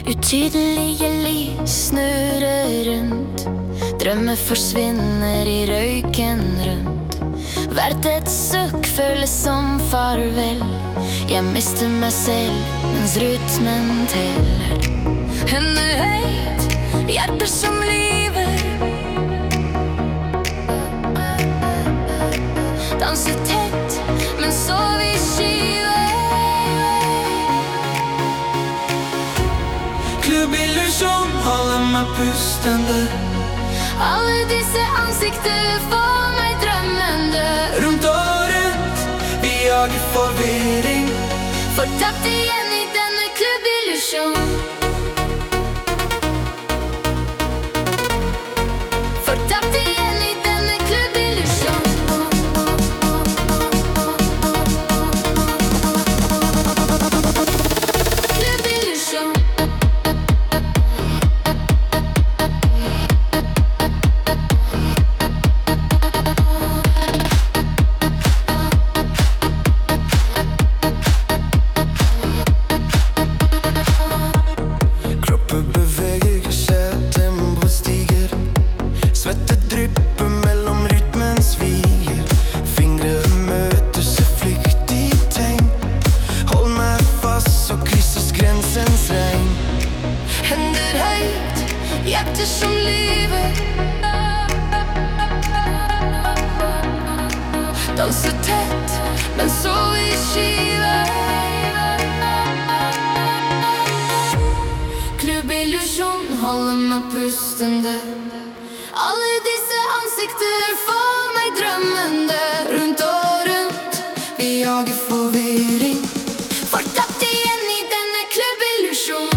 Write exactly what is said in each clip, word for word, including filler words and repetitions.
Utydelige lys snurrer rundt. Drømmer forsvinner i røyken rundt. Hvert et sukk føles som farvel. Jeg mister meg selv mens rytmen teller. Hender høyt, hjerter som lyver. Danser tett, men sov i skyver. Klubbillusjon holder meg pustende. Alle disse ansikter får meg drømmende. Rundt og rundt, vi jager forvirring. Fortapt igjen i denne klubbillusjon. Fortapt igjen i denne klubbillusjon. Klubbillusjon. Hjerter som lyver. Danser tett, men sov i skyver. Klubbillusjon holder meg pustende. Alle disse ansikter får meg drømmende. Rundt og rundt, vi jager forvirring. Fortapt igjen i denne klubbillusjon.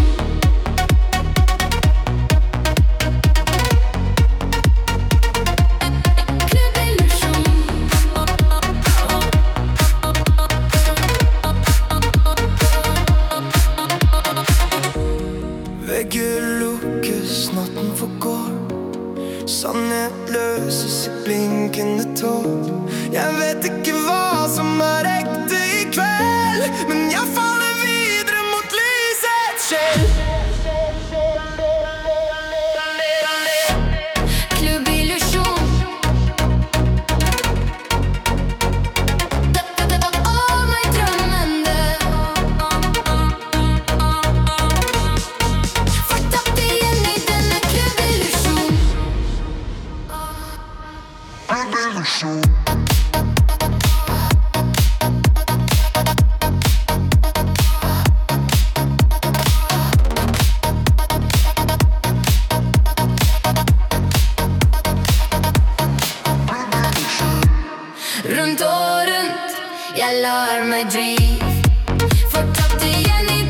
Vegger lukkes, natten forgår. Sannhet løses i blinkende tår. Jeg vet ikke hva som er ekte i kveld, men jeg faller videre mot lysets skjell. Klubbillusjon. Å, meg drømmende. Fortapt igjen i denne klubbillusjon. Klubbillusjon. Rundt og rundt, jeg lar meg drive. Fortapt igjen i